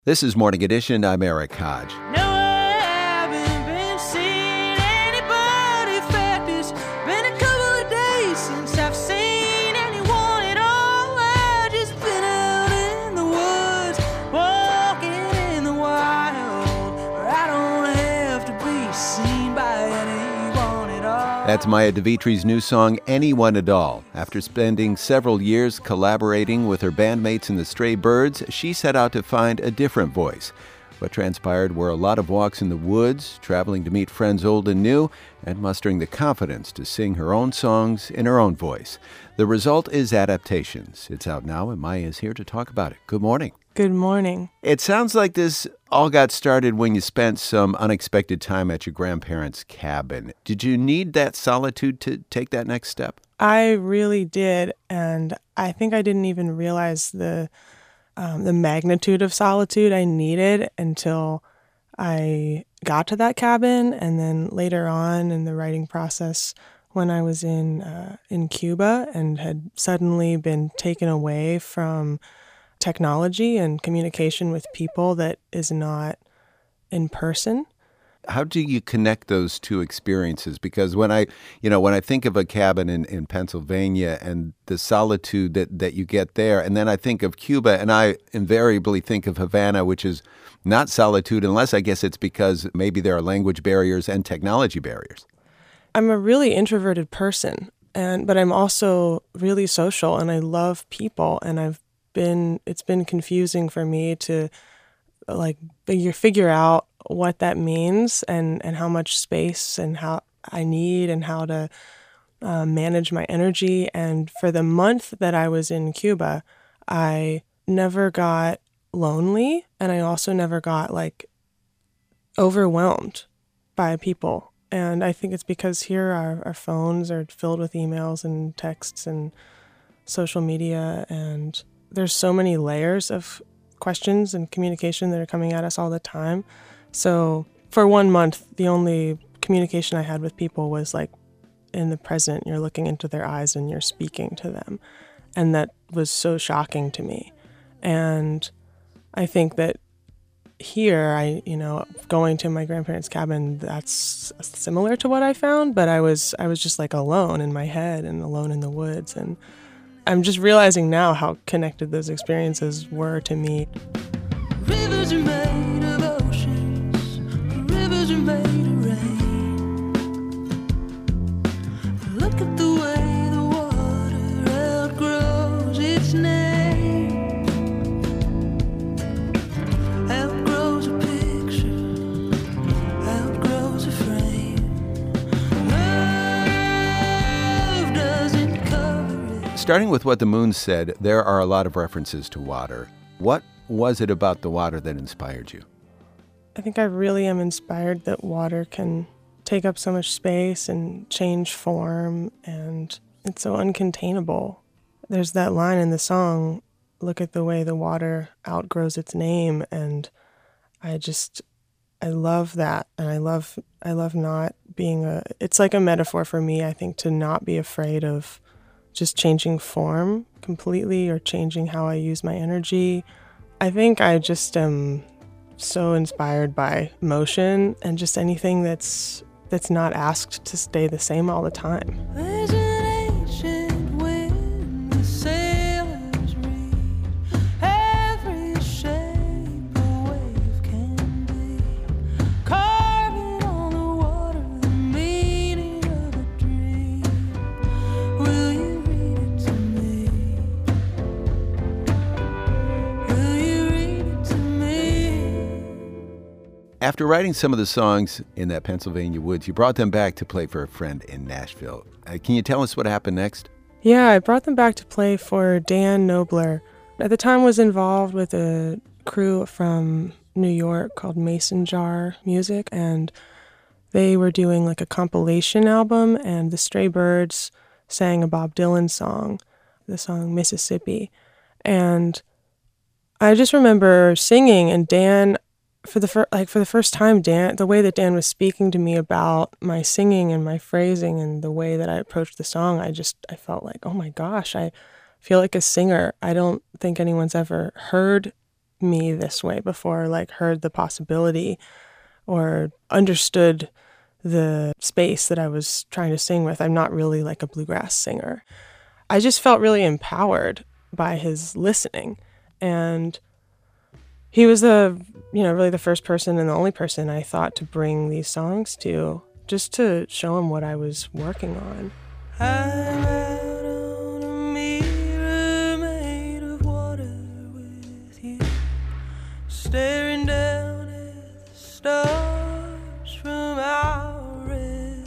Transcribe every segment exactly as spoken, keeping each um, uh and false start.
This is Morning Edition. I'm Eric Hodge. No, I haven't been seeing anybody. Fact, it's been a couple of days since I've seen anyone at all. I've just been out in the woods, walking in the wild, where I don't have to be seen by anyone at all. That's Maya DeVitri's new song, Anyone at All. After spending several years collaborating with her bandmates in the Stray Birds, she set out to find a different voice. What transpired were a lot of walks in the woods, traveling to meet friends old and new, and mustering the confidence to sing her own songs in her own voice. The result is Adaptations. It's out now, and Maya is here to talk about it. Good morning. Good morning. It sounds like this all got started when you spent some unexpected time at your grandparents' cabin. Did you need that solitude to take that next step? I really did, and I think I didn't even realize the um, the magnitude of solitude I needed until I got to that cabin, and then later on in the writing process, when I was in uh, in Cuba and had suddenly been taken away from technology and communication with people that is not in person. How do you connect those two experiences? Because when I, you know, when I think of a cabin in, in Pennsylvania and the solitude that, that you get there, and then I think of Cuba, and I invariably think of Havana, which is not solitude, unless I guess it's because maybe there are language barriers and technology barriers. I'm a really introverted person, and but I'm also really social, and I love people, and I've been it's been confusing for me to like figure figure out what that means and and how much space and how I need and how to uh, manage my energy. And for the month that I was in Cuba, I never got lonely, and I also never got like overwhelmed by people. And I think it's because here our, our phones are filled with emails and texts and social media, and there's so many layers of questions and communication that are coming at us all the time. So for one month, the only communication I had with people was like in the present. You're looking into their eyes and you're speaking to them. And that was so shocking to me. And I think that here, I, you know, going to my grandparents' cabin, that's similar to what I found, but I was I was just like alone in my head and alone in the woods. And I'm just realizing now how connected those experiences were to me. Rivers are made of oceans, rivers are made of rain. Look at the way the water outgrows its name. Outgrows a picture, outgrows a frame. Love doesn't cover it. Starting with what the Moon said, there are a lot of references to water. What was it about the water that inspired you? I think I really am inspired that water can take up so much space and change form, and it's so uncontainable. There's that line in the song, look at the way the water outgrows its name, and I just, I love that, and I love, I love not being a, it's like a metaphor for me, I think, to not be afraid of just changing form completely or changing how I use my energy. I think I just am so inspired by motion and just anything that's that's not asked to stay the same all the time. There's an ancient wind the sailors read. Every shape a wave can be. Carving on the water the meaning of a dream. Will you read it to me? Will you read it to me? After writing some of the songs in that Pennsylvania woods, you brought them back to play for a friend in Nashville. Uh, can you tell us what happened next? Yeah, I brought them back to play for Dan Nobler. At the time was involved with a crew from New York called Mason Jar Music, and they were doing like a compilation album, and the Stray Birds sang a Bob Dylan song, the song Mississippi. And I just remember singing, and Dan, for the fir- like for the first time, Dan, the way that Dan was speaking to me about my singing and my phrasing and the way that I approached the song, I just I felt like, oh my gosh, I feel like a singer. I don't think anyone's ever heard me this way before, like heard the possibility or understood the space that I was trying to sing with. I'm not really like a bluegrass singer. I just felt really empowered by his listening. And he was the, you know, really the first person and the only person I thought to bring these songs to, just to show him what I was working on. I'm out on a mirror made of water with you, staring down at the stars from our red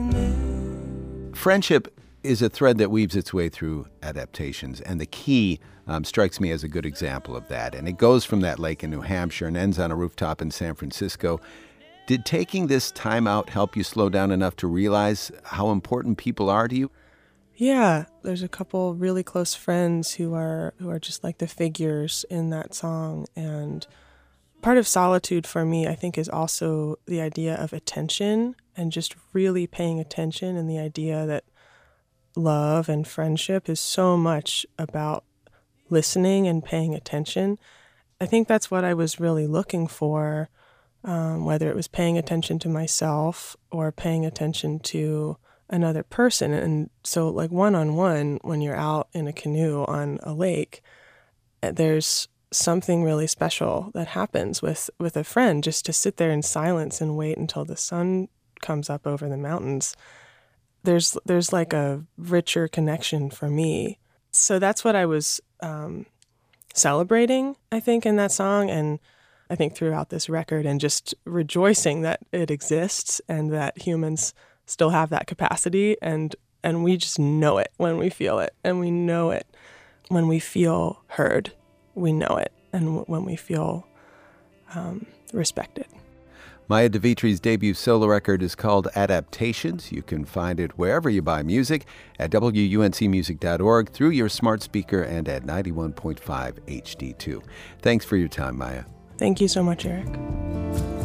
canoe. Friendship is a thread that weaves its way through adaptations, and the key um, strikes me as a good example of that. And it goes from that lake in New Hampshire and ends on a rooftop in San Francisco. Did taking this time out help you slow down enough to realize how important people are to you? Yeah, there's a couple really close friends who are who are just like the figures in that song. And part of solitude for me, I think, is also the idea of attention and just really paying attention, and the idea that love and friendship is so much about listening and paying attention. I think that's what I was really looking for, um, whether it was paying attention to myself or paying attention to another person. And so like one-on-one, when you're out in a canoe on a lake, there's something really special that happens with, with a friend, just to sit there in silence and wait until the sun comes up over the mountains. There's there's like a richer connection for me. So that's what I was um, celebrating, I think, in that song, and I think throughout this record, and just rejoicing that it exists and that humans still have that capacity, and and we just know it when we feel it, and we know it when we feel heard. We know it, and w- when we feel um, respected. Maya DeVitri's debut solo record is called Adaptations. You can find it wherever you buy music, at W U N C music dot org, through your smart speaker, and at ninety-one point five H D two. Thanks for your time, Maya. Thank you so much, Eric.